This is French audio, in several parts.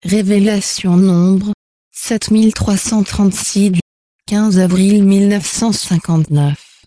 Révélation Nombre, 7336 du 15 avril 1959.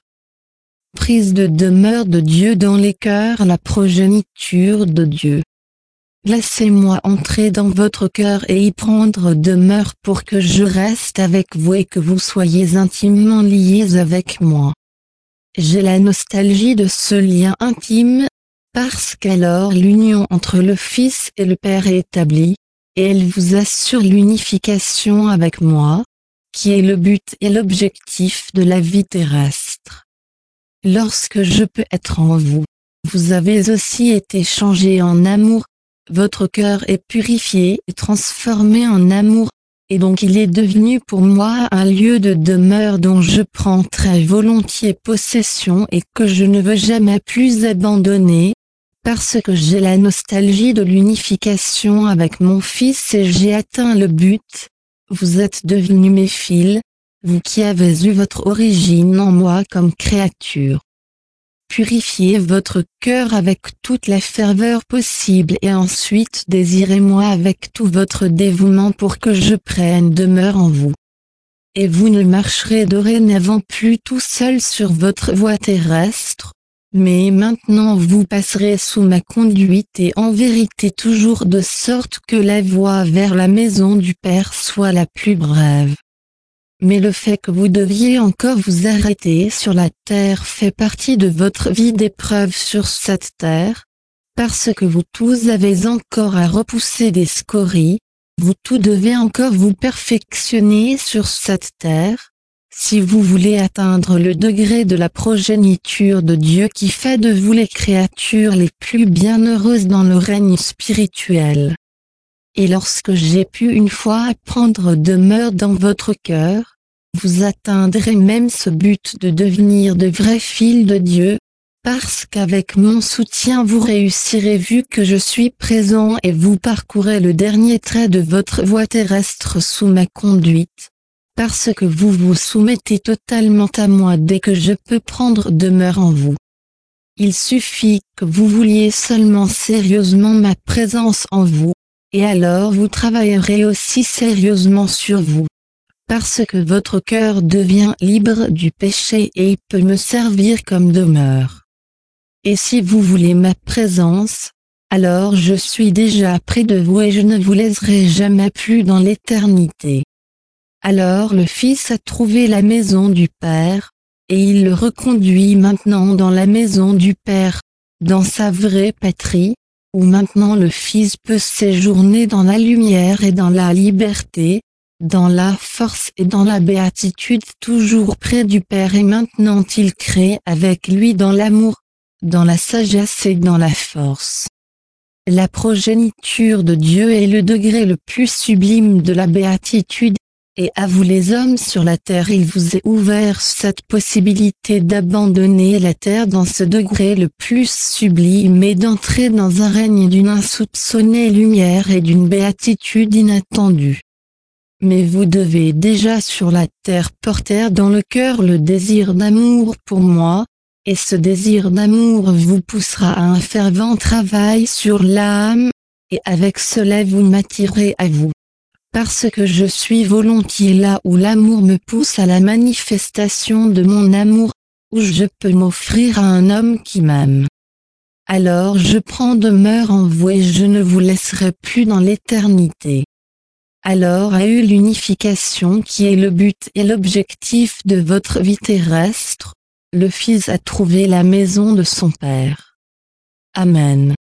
Prise de demeure de Dieu dans les cœurs, la progéniture de Dieu. Laissez-moi entrer dans votre cœur et y prendre demeure pour que je reste avec vous et que vous soyez intimement liés avec moi. J'ai la nostalgie de ce lien intime, parce qu'alors l'union entre le Fils et le Père est établie, et elle vous assure l'unification avec moi, qui est le but et l'objectif de la vie terrestre. Lorsque je peux être en vous, vous avez aussi été changé en amour, votre cœur est purifié et transformé en amour, et donc il est devenu pour moi un lieu de demeure dont je prends très volontiers possession et que je ne veux jamais plus abandonner, parce que j'ai la nostalgie de l'unification avec mon Fils et j'ai atteint le but. Vous êtes devenus mes fils, vous qui avez eu votre origine en moi comme créature. Purifiez votre cœur avec toute la ferveur possible et ensuite désirez-moi avec tout votre dévouement pour que je prenne demeure en vous. Et vous ne marcherez dorénavant plus tout seul sur votre voie terrestre, mais maintenant vous passerez sous ma conduite et en vérité toujours de sorte que la voie vers la maison du Père soit la plus brève. Mais le fait que vous deviez encore vous arrêter sur la terre fait partie de votre vie d'épreuve sur cette terre, parce que vous tous avez encore à repousser des scories, vous tous devez encore vous perfectionner sur cette terre, si vous voulez atteindre le degré de la progéniture de Dieu qui fait de vous les créatures les plus bienheureuses dans le règne spirituel. Et lorsque j'ai pu une fois prendre demeure dans votre cœur, vous atteindrez même ce but de devenir de vrais fils de Dieu, parce qu'avec mon soutien vous réussirez vu que je suis présent et vous parcourez le dernier trait de votre voie terrestre sous ma conduite, parce que vous vous soumettez totalement à moi dès que je peux prendre demeure en vous. Il suffit que vous vouliez seulement sérieusement ma présence en vous, et alors vous travaillerez aussi sérieusement sur vous, parce que votre cœur devient libre du péché et il peut me servir comme demeure. Et si vous voulez ma présence, alors je suis déjà près de vous et je ne vous laisserai jamais plus dans l'éternité. Alors le Fils a trouvé la maison du Père, et il le reconduit maintenant dans la maison du Père, dans sa vraie patrie, où maintenant le Fils peut séjourner dans la lumière et dans la liberté, dans la force et dans la béatitude toujours près du Père et maintenant il crée avec lui dans l'amour, dans la sagesse et dans la force. La progéniture de Dieu est le degré le plus sublime de la béatitude, et à vous les hommes sur la terre il vous est ouvert cette possibilité d'abandonner la terre dans ce degré le plus sublime et d'entrer dans un règne d'une insoupçonnée lumière et d'une béatitude inattendue. Mais vous devez déjà sur la terre porter dans le cœur le désir d'amour pour moi, et ce désir d'amour vous poussera à un fervent travail sur l'âme, et avec cela vous m'attirez à vous. Parce que je suis volontiers là où l'amour me pousse à la manifestation de mon amour, où je peux m'offrir à un homme qui m'aime. Alors je prends demeure en vous et je ne vous laisserai plus dans l'éternité. Alors a eu l'unification qui est le but et l'objectif de votre vie terrestre, le Fils a trouvé la maison de son Père. Amen.